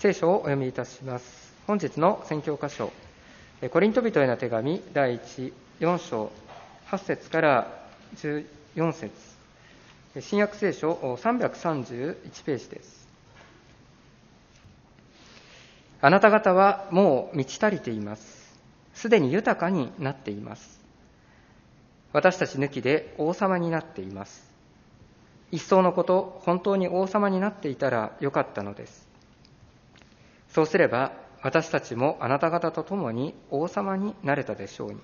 聖書をお読みいたします。本日の宣教箇所、コリント人への手紙第4章8節から14節、新約聖書331ページです。あなた方はもう満ち足りています。すでに豊かになっています。私たち抜きで王様になっています。一層のこと、本当に王様になっていたらよかったのです。そうすれば私たちもあなた方と共に王様になれたでしょうに。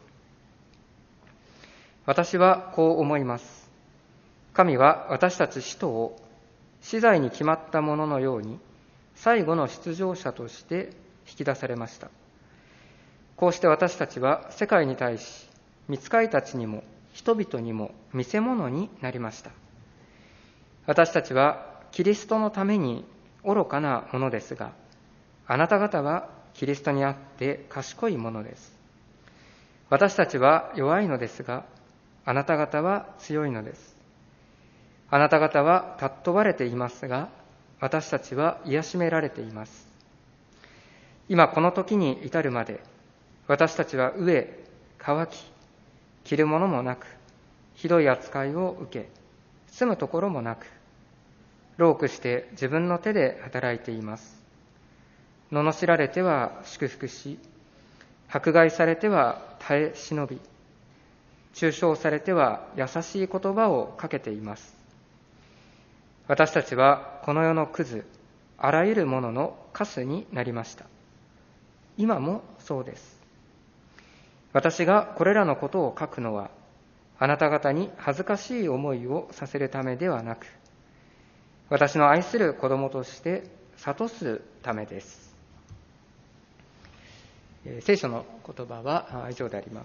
私はこう思います。神は私たち使徒を死罪に決まったもののように最後の出場者として引き出されました。こうして私たちは世界に対し、御使いたちにも人々にも見せ物になりました。私たちはキリストのために愚かなものですが、あなた方はキリストにあって賢いものです。私たちは弱いのですが、あなた方は強いのです。あなた方は尊ばれていますが、私たちは癒しめられています。今この時に至るまで、私たちは飢え、渇き、着るものもなく、ひどい扱いを受け、住むところもなく、労苦して自分の手で働いています。罵られては祝福し、迫害されては耐え忍び、中傷されては優しい言葉をかけています。私たちはこの世のクズ、あらゆるもののカスになりました。今もそうです。私がこれらのことを書くのは、あなた方に恥ずかしい思いをさせるためではなく、私の愛する子供として諭すためです。聖書の言葉は以上であります。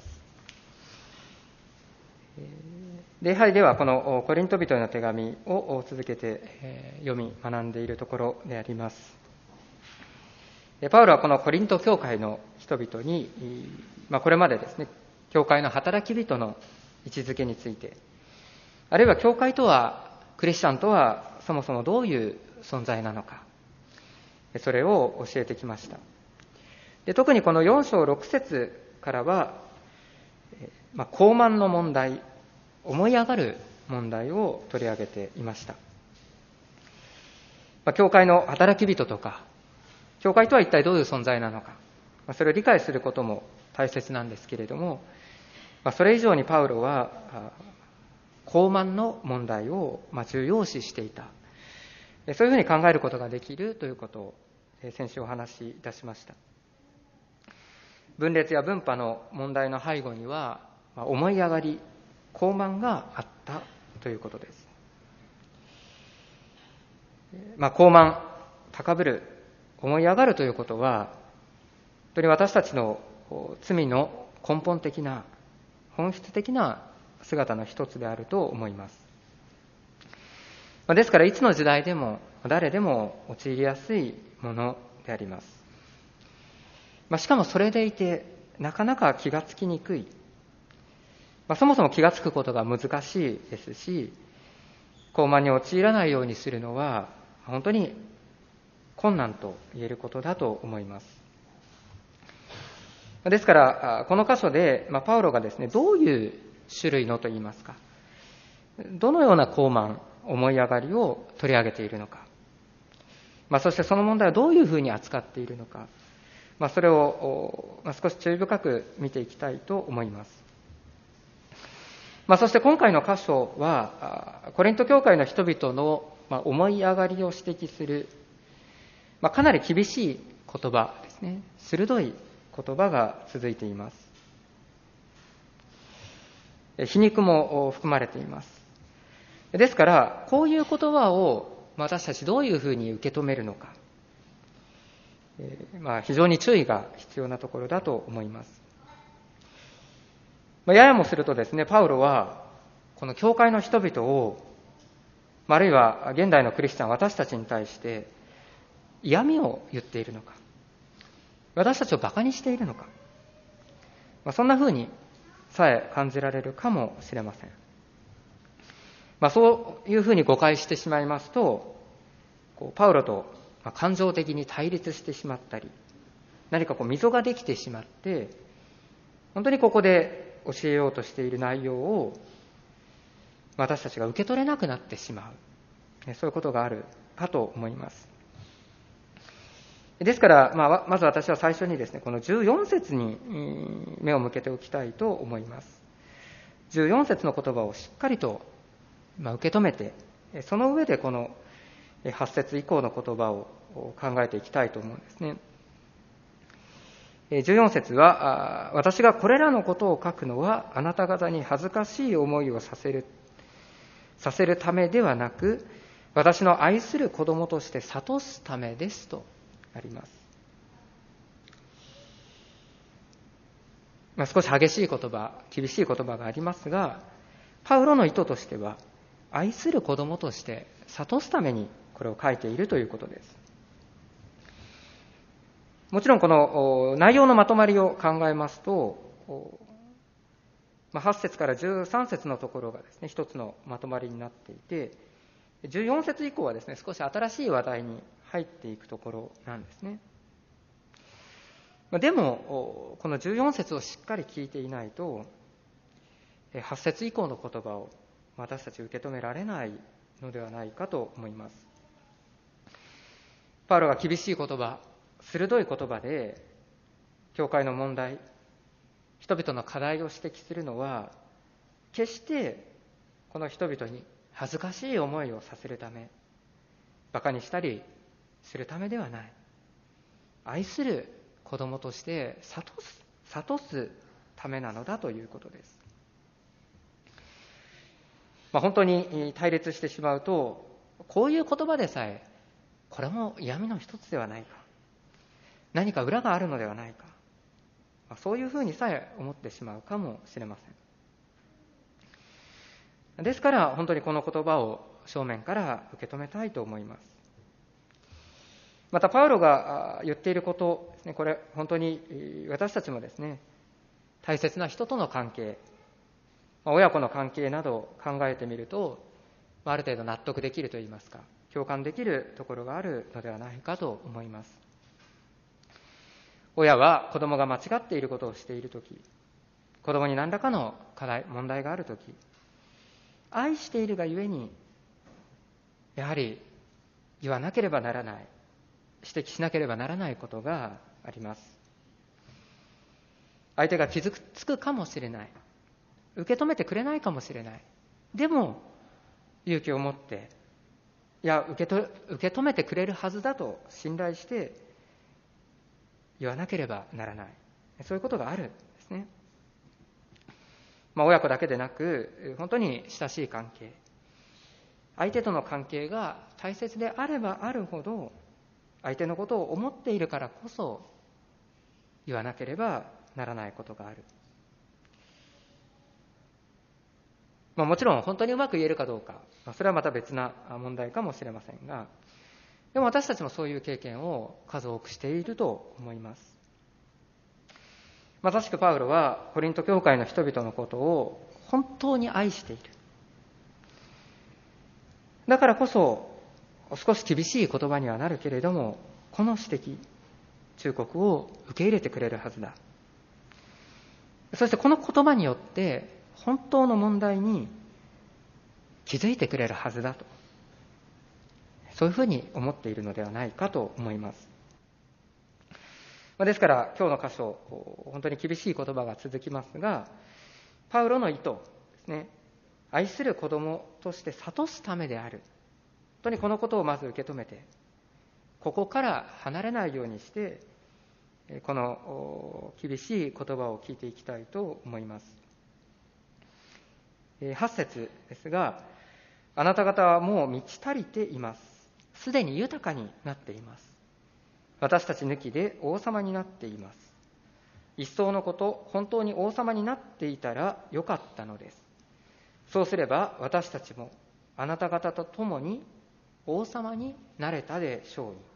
礼拝ではこのコリント人への手紙を続けて読み学んでいるところであります。パウロはこのコリント教会の人々に、これまでですね、教会の働き人の位置づけについて、あるいは教会とは、クリスチャンとはそもそもどういう存在なのか、それを教えてきました。で、特にこの4章6節からは、傲慢の問題、思い上がる問題を取り上げていました。教会の働き人とか、教会とは一体どういう存在なのか、それを理解することも大切なんですけれども、それ以上にパウロは傲慢の問題を重要視していた。そういうふうに考えることができるということを先週お話しいたしました。分裂や分派の問題の背後には、思い上がり、傲慢があったということです。傲慢、高ぶる、思い上がるということは、本当に私たちの罪の根本的な、本質的な姿の一つであると思います。ですからいつの時代でも誰でも陥りやすいものであります。しかもそれでいてなかなか気がつきにくい。そもそも気がつくことが難しいですし、傲慢に陥らないようにするのは本当に困難と言えることだと思います。ですからこの箇所でパウロがですね、どういう種類のといいますか、どのような傲慢、思い上がりを取り上げているのか、そしてその問題をどういうふうに扱っているのか、それを少し注意深く見ていきたいと思います。そして今回の箇所はコリント教会の人々の思い上がりを指摘するかなり厳しい言葉ですね、鋭い言葉が続いています。皮肉も含まれています。ですからこういう言葉を私たちどういうふうに受け止めるのか、非常に注意が必要なところだと思います。ややもするとですね、パウロはこの教会の人々を、あるいは現代のクリスチャン、私たちに対して嫌味を言っているのか、私たちをバカにしているのか、そんなふうにさえ感じられるかもしれません。そういうふうに誤解してしまいますと、パウロと感情的に対立してしまったり、何か溝ができてしまって、本当にここで教えようとしている内容を私たちが受け取れなくなってしまう、そういうことがあるかと思います。ですから、まず私は最初にですね、この14節に目を向けておきたいと思います。14節の言葉をしっかりと受け止めて、その上でこの8節以降の言葉を考えていきたいと思うんですね。14節は、私がこれらのことを書くのは、あなた方に恥ずかしい思いをさせるためではなく、私の愛する子供として諭すためですとあります。少し激しい言葉、厳しい言葉がありますが、パウロの意図としては、愛する子供として諭すためにこれを書いているということです。もちろんこの内容のまとまりを考えますと、8節から13節のところがですね、一つのまとまりになっていて、14節以降はですね、少し新しい話題に入っていくところなんですね。でも、この14節をしっかり聞いていないと、8節以降の言葉を私たち受け止められないのではないかと思います。パウロが厳しい言葉、鋭い言葉で、教会の問題、人々の課題を指摘するのは、決してこの人々に恥ずかしい思いをさせるため、馬鹿にしたりするためではない。愛する子供として諭すためなのだということです。本当に対立してしまうと、こういう言葉でさえ、これも嫌味の一つではないか、何か裏があるのではないか、そういうふうにさえ思ってしまうかもしれません。ですから本当にこの言葉を正面から受け止めたいと思います。またパウロが言っていることですね、これ本当に私たちもですね、大切な人との関係、親子の関係などを考えてみると、ある程度納得できるといいますか、共感できるところがあるのではないかと思います。親は子供が間違っていることをしているとき、子供に何らかの課題、問題があるとき、愛しているがゆえに、やはり言わなければならない、指摘しなければならないことがあります。相手が傷つくかもしれない、受け止めてくれないかもしれない。でも勇気を持って、いや受け止めてくれるはずだと信頼して言わなければならない、そういうことがあるんですね。親子だけでなく、本当に親しい関係、相手との関係が大切であればあるほど、相手のことを思っているからこそ言わなければならないことがある。もちろん本当にうまく言えるかどうか、それはまた別な問題かもしれませんが、でも私たちもそういう経験を数多くしていると思います。まさしくパウロはコリント教会の人々のことを本当に愛している。だからこそ少し厳しい言葉にはなるけれども、この指摘、忠告を受け入れてくれるはずだ。そしてこの言葉によって本当の問題に気づいてくれるはずだと、そういうふうに思っているのではないかと思います。ですから今日の箇所、本当に厳しい言葉が続きますが、パウロの意図ですね、愛する子供として諭すためである。本当にこのことをまず受け止めて、ここから離れないようにして、この厳しい言葉を聞いていきたいと思います。8節ですが、あなた方はもう満ち足りています。すでに豊かになっています。私たち抜きで王様になっています。一層のこと、本当に王様になっていたらよかったのです。そうすれば私たちもあなた方と共に王様になれたでしょうに。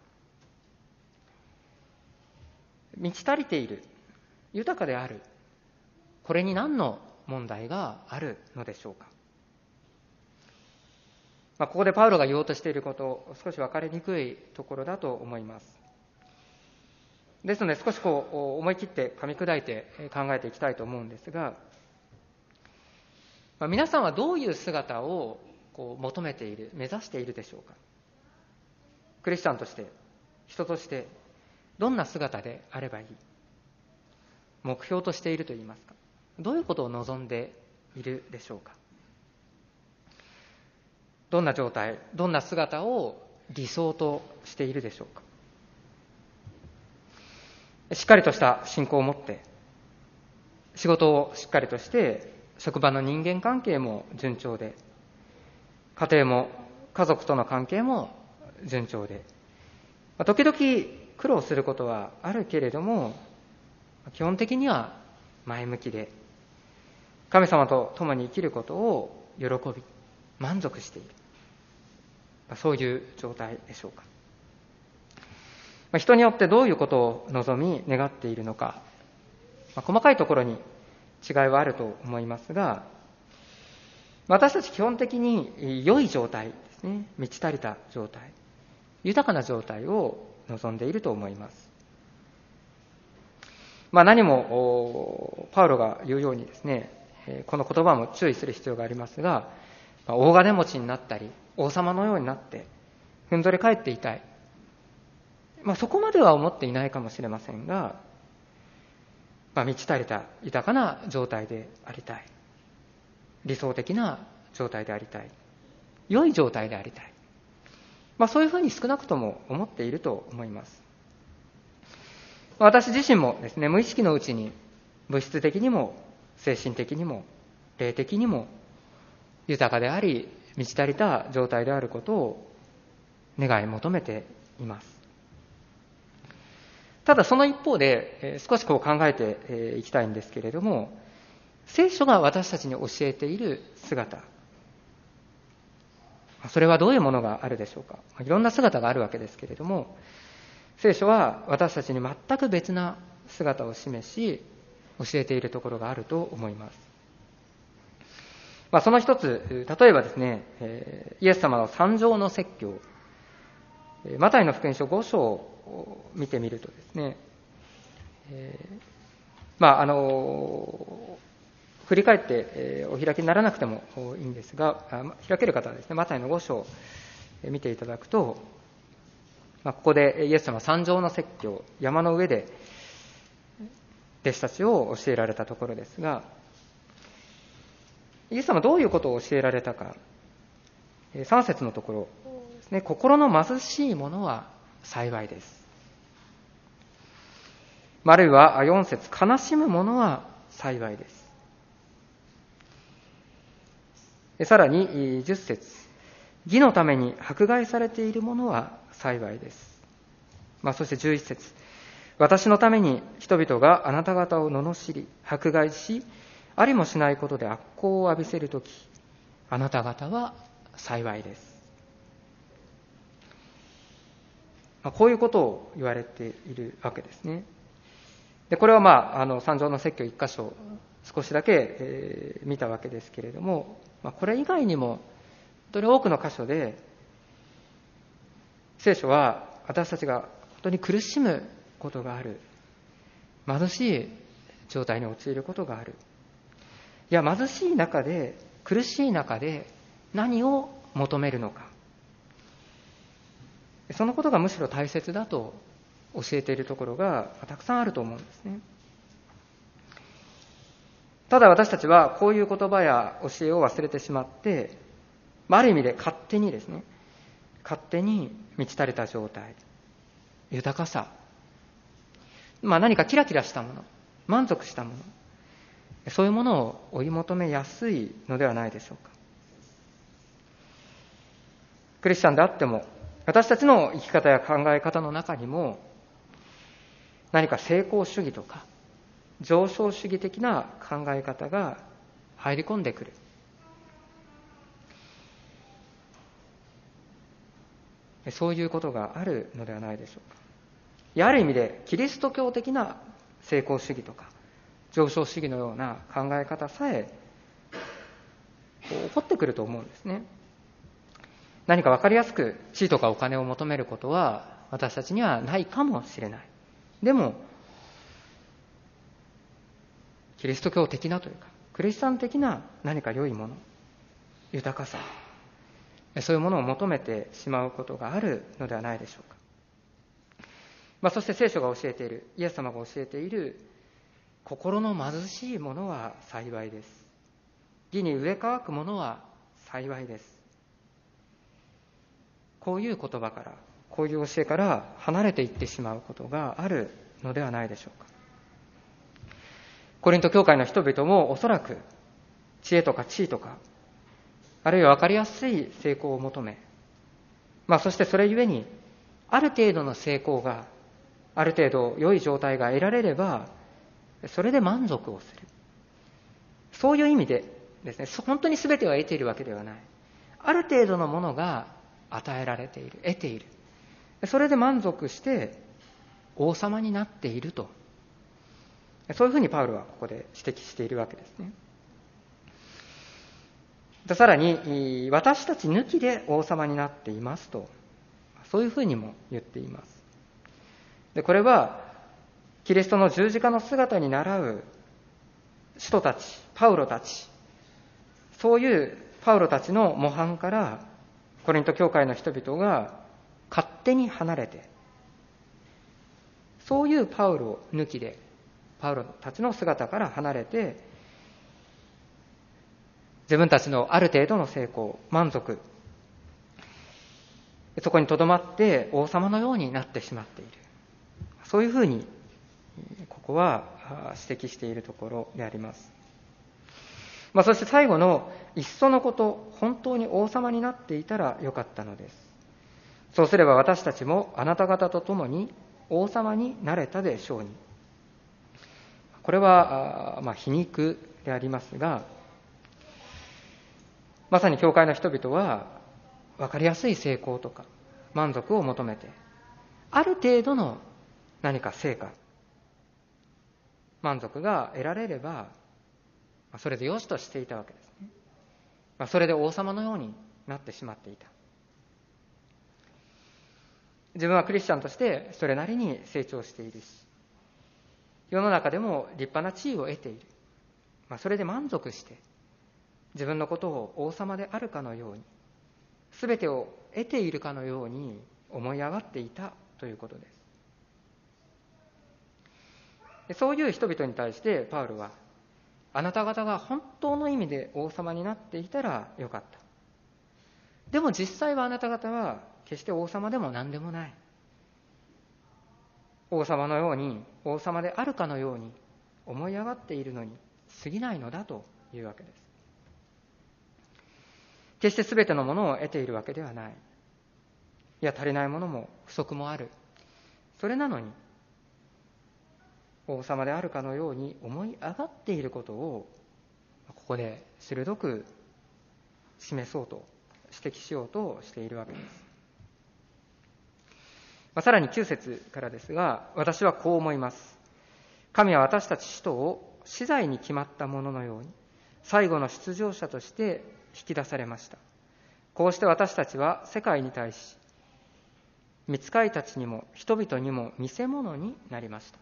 満ち足りている、豊かである、これに何の問題があるのでしょうか。 ここでパウロが言おうとしていること、少し分かりにくいところだと思います。ですので、少し思い切って噛み砕いて考えていきたいと思うんですが、皆さんはどういう姿を求めている、目指しているでしょうか。クリスチャンとして、人として、どんな姿であればいい、目標としているといいますか、どういうことを望んでいるでしょうか。どんな状態、どんな姿を理想としているでしょうか。しっかりとした信仰を持って、仕事をしっかりとして、職場の人間関係も順調で、家庭も家族との関係も順調で、時々苦労することはあるけれども、基本的には前向きで、神様と共に生きることを喜び、満足している。そういう状態でしょうか。人によってどういうことを望み、願っているのか、細かいところに違いはあると思いますが、私たち基本的に良い状態ですね、満ち足りた状態、豊かな状態を望んでいると思います。何もパウロが言うようにですね、この言葉も注意する必要がありますが、大金持ちになったり王様のようになってふんぞり返っていたい、そこまでは思っていないかもしれませんが、満ち足りた豊かな状態でありたい、理想的な状態でありたい、良い状態でありたい、そういうふうに少なくとも思っていると思います。私自身もですね、無意識のうちに物質的にも精神的にも霊的にも豊かであり満ち足りた状態であることを願い求めています。ただその一方で少し考えていきたいんですけれども、聖書が私たちに教えている姿、それはどういうものがあるでしょうか。いろんな姿があるわけですけれども、聖書は私たちに全く別な姿を示し教えているところがあると思います。その一つ、例えばですね、イエス様の三条の説教、マタイの福音書5章を見てみるとですね、振り返ってお開きにならなくてもいいんですが、開ける方はですね、マタイの5章を見ていただくと、ここでイエス様は三条の説教、山の上で弟子たちを教えられたところですが、イエス様はどういうことを教えられたか、3節のところですね、心の貧しい者は幸いです。あるいは4節、悲しむ者は幸いです。さらに10節、義のために迫害されている者は幸いです。そして11節、私のために人々があなた方を罵り迫害し、ありもしないことで悪行を浴びせるとき、あなた方は幸いです。こういうことを言われているわけですね。でこれは三条の説教一箇所少しだけ、見たわけですけれども、これ以外にも本当に多くの箇所で聖書は私たちが本当に苦しむことがある、貧しい状態に陥ることがある、いや貧しい中で苦しい中で何を求めるのか、そのことがむしろ大切だと教えているところがたくさんあると思うんですね。ただ私たちはこういう言葉や教えを忘れてしまって、ある意味で勝手に満ち足りた状態、豊かさ、何かキラキラしたもの、満足したもの、そういうものを追い求めやすいのではないでしょうか。クリスチャンであっても、私たちの生き方や考え方の中にも何か成功主義とか上昇主義的な考え方が入り込んでくる。そういうことがあるのではないでしょうか。ある意味でキリスト教的な成功主義とか上昇主義のような考え方さえ起こってくると思うんですね。 何か分かりやすく地位とかお金を求めることは私たちにはないかもしれない。でもキリスト教的なというかクリスチャン的な何か良いもの、豊かさ、そういうものを求めてしまうことがあるのではないでしょうか。そして聖書が教えている、イエス様が教えている心の貧しいものは幸いです。義に植え乾くものは幸いです。こういう言葉から、こういう教えから離れていってしまうことがあるのではないでしょうか。コリント教会の人々もおそらく知恵とか地位とか、あるいは分かりやすい成功を求め、そしてそれゆえにある程度の成功が、ある程度良い状態が得られればそれで満足をする、そういう意味でですね、本当に全ては得ているわけではない。ある程度のものが与えられている、得ている、それで満足して王様になっていると、そういうふうにパウロはここで指摘しているわけですね。さらに私たち抜きで王様になっていますと、そういうふうにも言っています。でこれはキリストの十字架の姿に倣う使徒たち、パウロたち、そういうパウロたちの模範からコリント教会の人々が勝手に離れて、そういうパウロ抜きで、パウロたちの姿から離れて、自分たちのある程度の成功、満足、そこにとどまって王様のようになってしまっている、そういうふうにここは指摘しているところであります。そして最後のいっそのこと、本当に王様になっていたらよかったのです。そうすれば私たちもあなた方と共に王様になれたでしょうに。これは皮肉でありますが、まさに教会の人々は分かりやすい成功とか満足を求めて、ある程度の何か成果、満足が得られればそれでよしとしていたわけですね。それで王様のようになってしまっていた。自分はクリスチャンとしてそれなりに成長しているし、世の中でも立派な地位を得ている、それで満足して自分のことを王様であるかのように、全てを得ているかのように思い上がっていたということです。そういう人々に対してパウロは、あなた方が本当の意味で王様になっていたらよかった。でも実際はあなた方は決して王様でも何でもない。王様のように、王様であるかのように思い上がっているのに過ぎないのだというわけです。決して全てのものを得ているわけではない。いや、足りないものも不足もある。それなのに王様であるかのように思い上がっていることをここで鋭く示そうと、指摘しようとしているわけです。さらに9節からですが、私はこう思います。神は私たち使徒を死罪に決まったもののように最後の出場者として引き出されました。こうして私たちは世界に対し、御使いたちにも人々にも見せ物になりました。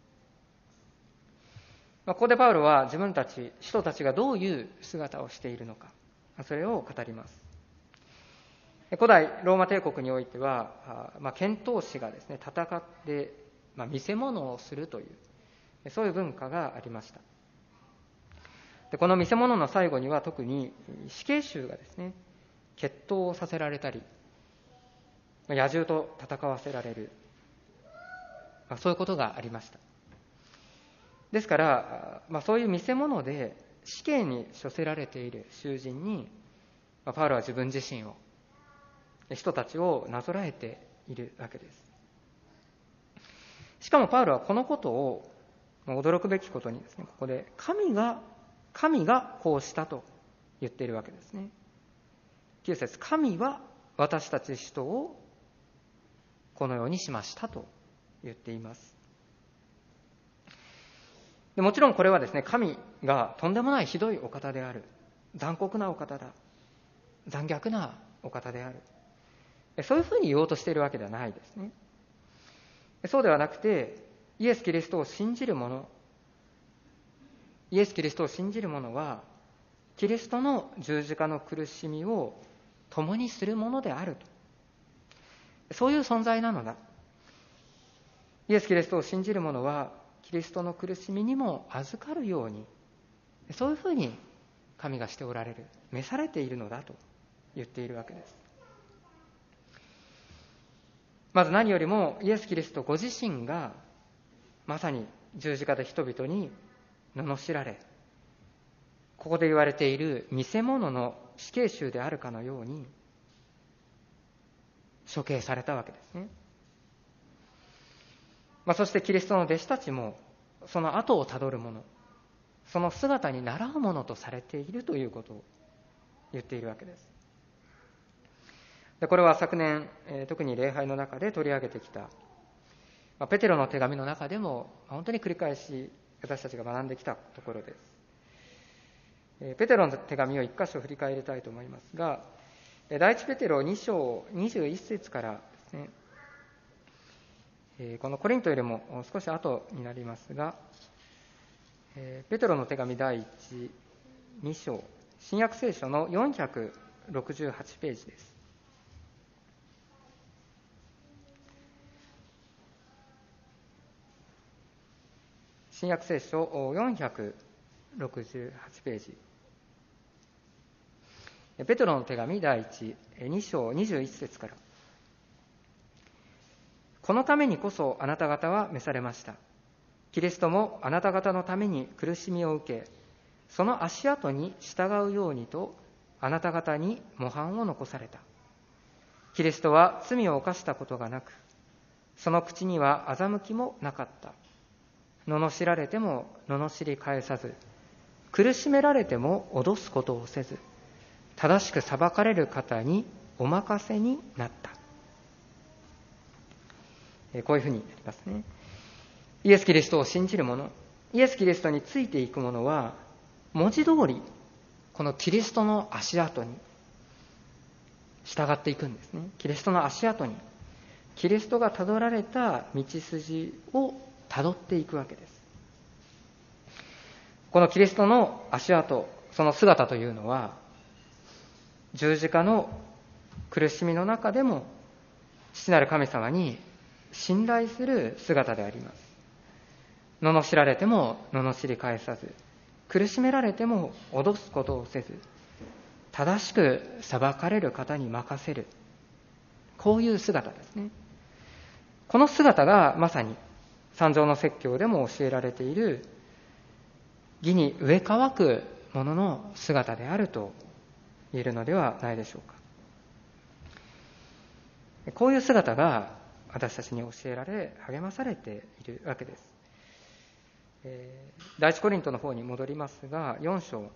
ここでパウロは自分たち使徒たちがどういう姿をしているのか、それを語ります。古代ローマ帝国においては、剣闘士がですね、戦って見せ物をするというそういう文化がありました。でこの見せ物の最後には特に死刑囚がですね、決闘をさせられたり、野獣と戦わせられる、そういうことがありました。ですから、そういう見せ物で死刑に処せられている囚人に、パウロは自分自身を、人たちをなぞらえているわけです。しかもパウロはこのことを驚くべきことにですね、ここで神がこうしたと言っているわけですね。9節、神は私たち使徒をこのようにしましたと言っています。でもちろんこれはですね、神がとんでもないひどいお方である、残酷なお方だ、残虐なお方である。そういうふうに言おうとしているわけではないですね。そうではなくて、イエス・キリストを信じる者は、キリストの十字架の苦しみを共にするものであると。そういう存在なのだ。イエス・キリストを信じる者は、キリストの苦しみにも預かるように、そういうふうに神がしておられる、召されているのだと言っているわけです。まず何よりもイエス・キリストご自身がまさに十字架で人々に罵られ、ここで言われている見せ物の死刑囚であるかのように処刑されたわけですね。そしてキリストの弟子たちもその後をたどる者、その姿に倣うものとされているということを言っているわけです。これは昨年、特に礼拝の中で取り上げてきた、ペテロの手紙の中でも本当に繰り返し私たちが学んできたところです。ペテロの手紙を一箇所振り返りたいと思いますが、第一ペテロ2章21節からですね、このコリントよりも少し後になりますが、ペテロの手紙第2章、新約聖書の468ページです。新約聖書468ページ。ペテロの手紙第2章21節から。このためにこそあなた方は召されました。キリストもあなた方のために苦しみを受け、その足跡に従うようにとあなた方に模範を残された。キリストは罪を犯したことがなく、その口には欺きもなかった。罵られても罵り返さず、苦しめられても脅すことをせず、正しく裁かれる方にお任せになった。こういうふうになりますね。イエス・キリストを信じる者、イエス・キリストについていく者は、文字通りこのキリストの足跡に従っていくんですね。キリストの足跡に、キリストがたどられた道筋をたどっていくわけです。このキリストの足跡、その姿というのは、十字架の苦しみの中でも父なる神様に信頼する姿であります。罵られても罵り返さず、苦しめられても脅すことをせず、正しく裁かれる方に任せる、こういう姿ですね。この姿がまさに三条の説教でも教えられている義に植え替わくものの姿であると言えるのではないでしょうか。こういう姿が私たちに教えられ励まされているわけです。第一コリントの方に戻りますが、4章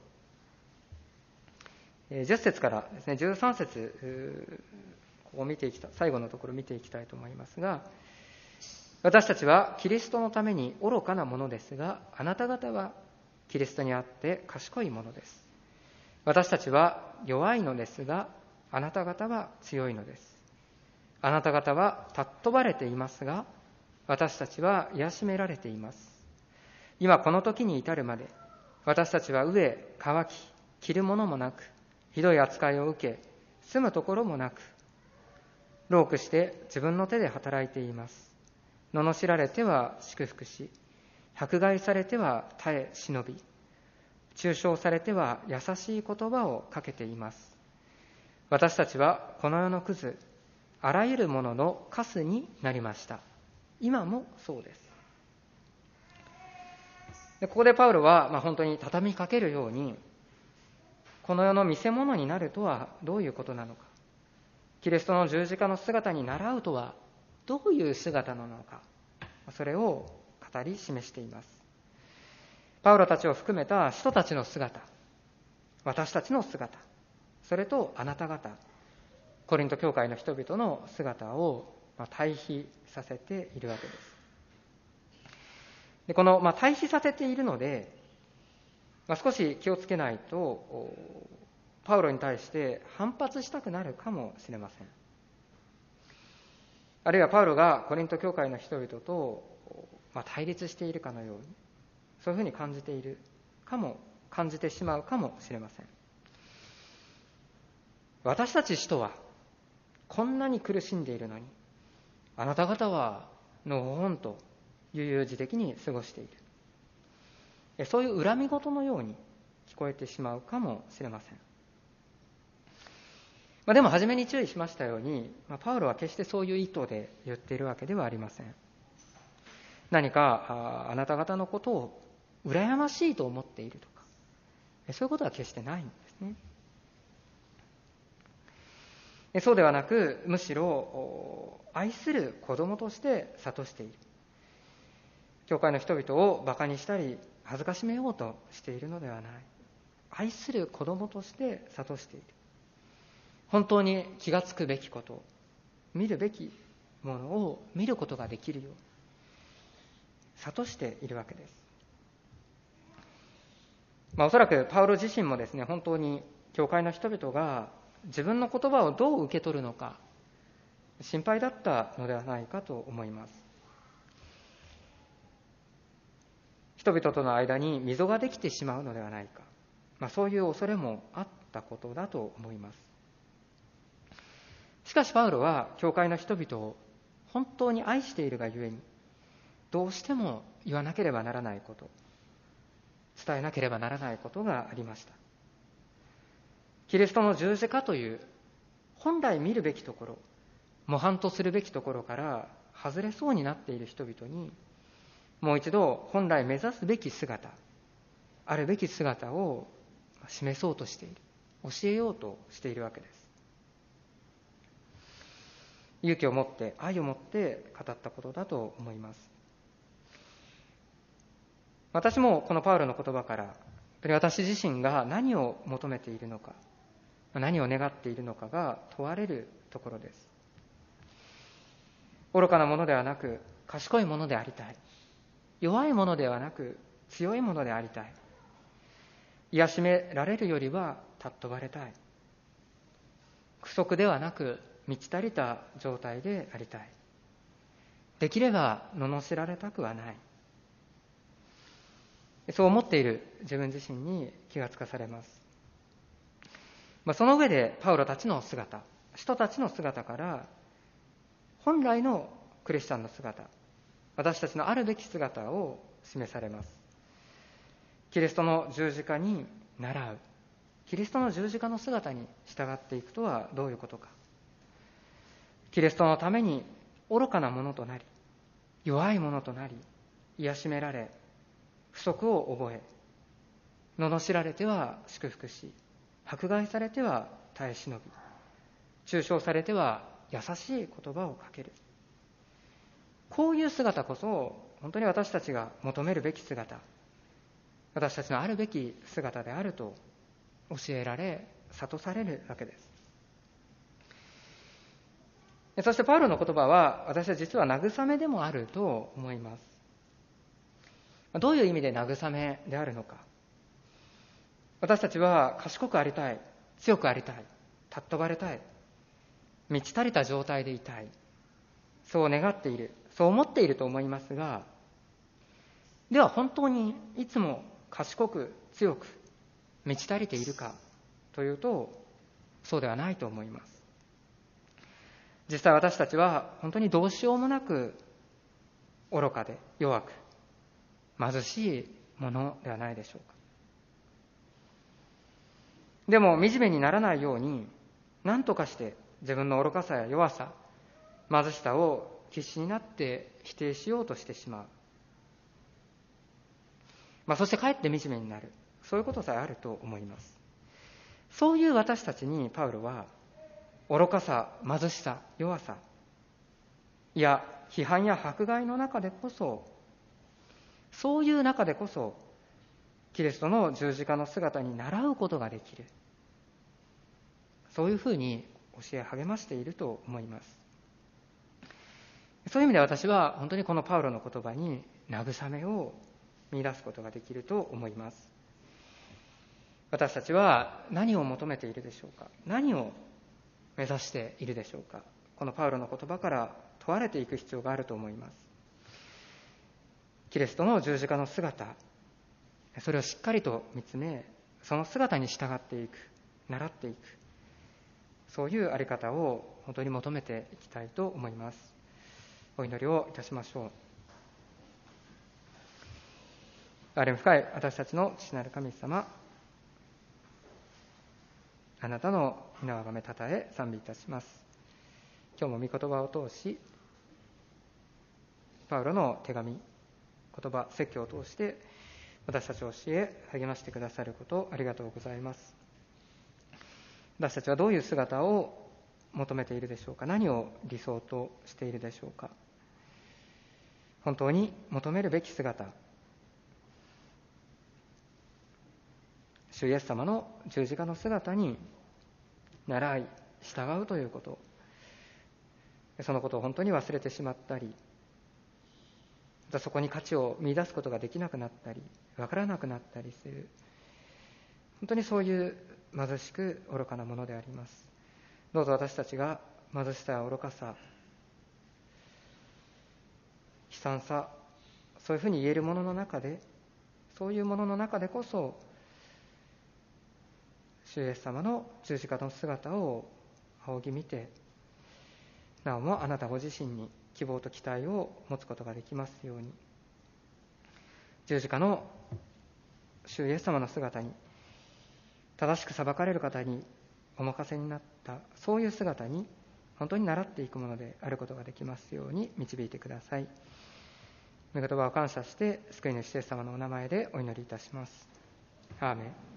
10節からですね、13節、ここを見ていきたい、最後のところを見ていきたいと思いますが、私たちはキリストのために愚かなものですが、あなた方はキリストにあって賢いものです。私たちは弱いのですが、あなた方は強いのです。あなた方は尊ばれていますが、私たちは癒しめられています。今この時に至るまで、私たちは飢え、渇き、着るものもなく、ひどい扱いを受け、住むところもなく、労苦して自分の手で働いています。罵られては祝福し、迫害されては耐え忍び、中傷されては優しい言葉をかけています。私たちはこの世のクズ、あらゆるもののカスになりました。今もそうです。ここでパウロは本当に畳みかけるように、この世の見せ物になるとはどういうことなのか、キリストの十字架の姿に倣うとはどういう姿なのか、それを語り示しています。パウロたちを含めた使徒たちの姿、私たちの姿、それとあなた方、コリント教会の人々の姿を対比させているわけです。でこの対比させているので、少し気をつけないとパウロに対して反発したくなるかもしれません。あるいはパウロがコリント教会の人々と対立しているかのように、そういうふうに感じてしまうかもしれません。私たち使徒はこんなに苦しんでいるのに、あなた方はのほほんと悠々自適に過ごしている。そういう恨み事のように聞こえてしまうかもしれません。でも初めに注意しましたように、パウロは決してそういう意図で言っているわけではありません。何かあなた方のことを羨ましいと思っているとか、そういうことは決してないんですね。そうではなく、むしろ愛する子供として諭している。教会の人々を馬鹿にしたり恥ずかしめようとしているのではない。愛する子供として諭している。本当に気がつくべきこと、見るべきものを見ることができるように諭しているわけです。おそらくパウロ自身もですね、本当に教会の人々が自分の言葉をどう受け取るのか心配だったのではないかと思います。人々との間に溝ができてしまうのではないか、そういう恐れもあったことだと思います。しかしパウロは教会の人々を本当に愛しているがゆえに、どうしても言わなければならないこと、伝えなければならないことがありました。キリストの十字架という本来見るべきところ、模範とするべきところから外れそうになっている人々に、もう一度本来目指すべき姿、あるべき姿を示そうとしている、教えようとしているわけです。勇気を持って、愛を持って語ったことだと思います。私もこのパウロの言葉から、私自身が何を求めているのか、何を願っているのかが問われるところです。愚かなものではなく賢いものでありたい。弱いものではなく強いものでありたい。癒しめられるよりは尊ばれたい。不足ではなく満ち足りた状態でありたい。できれば罵られたくはない。そう思っている自分自身に気がつかされます。その上でパウロたちの姿、人たちの姿から本来のクリスチャンの姿、私たちのあるべき姿を示されます。キリストの十字架に倣う、キリストの十字架の姿に従っていくとはどういうことか。キリストのために愚かなものとなり、弱いものとなり、癒しめられ、不足を覚え、罵られては祝福し、迫害されては耐え忍び、中傷されては優しい言葉をかける。こういう姿こそ本当に私たちが求めるべき姿、私たちのあるべき姿であると教えられ、諭されるわけです。そしてパウロの言葉は私は実は慰めでもあると思います。どういう意味で慰めであるのか。私たちは賢くありたい、強くありたい、尊ばれたい、満ち足りた状態でいたい、そう願っている、そう思っていると思いますが、では本当にいつも賢く強く満ち足りているかというと、そうではないと思います。実際私たちは本当にどうしようもなく愚かで弱く貧しいものではないでしょうか。でも惨めにならないように、何とかして自分の愚かさや弱さ、貧しさを必死になって否定しようとしてしまう。そしてかえって惨めになる。そういうことさえあると思います。そういう私たちにパウロは、愚かさ、貧しさ、弱さ、いや批判や迫害の中でこそ、そういう中でこそキリストの十字架の姿に倣うことができる、そういうふうに教え励ましていると思います。そういう意味で私は本当にこのパウロの言葉に慰めを見出すことができると思います。 私たちは何を求めているでしょうか。何を目指しているでしょうか。このパウロの言葉から問われていく必要があると思います。キリストの十字架の姿、それをしっかりと見つめ、その姿に従っていく、習っていく、そういうあり方を本当に求めていきたいと思います。お祈りをいたしましょう。憐れみ深い私たちの父なる神様、あなたの皆をあがめたたえ賛美いたします。今日も御言葉を通し、パウロの手紙、言葉、説教を通して私たちを教え励ましてくださることありがとうございます。私たちはどういう姿を求めているでしょうか。何を理想としているでしょうか。本当に求めるべき姿、主イエス様の十字架の姿に習い従うということ、そのことを本当に忘れてしまったり、そこに価値を見出すことができなくなったり、わからなくなったりする、本当にそういう貧しく愚かなものであります。どうぞ私たちが貧しさや愚かさ、悲惨さ、そういうふうに言えるものの中で、そういうものの中でこそ主イエス様の十字架の姿を仰ぎ見て、なおもあなたご自身に希望と期待を持つことができますように、十字架の主イエス様の姿に、正しく裁かれる方にお任せになった、そういう姿に本当に倣っていくものであることができますように導いてください。御言葉を感謝して救い主イエス様のお名前でお祈りいたします。アーメン。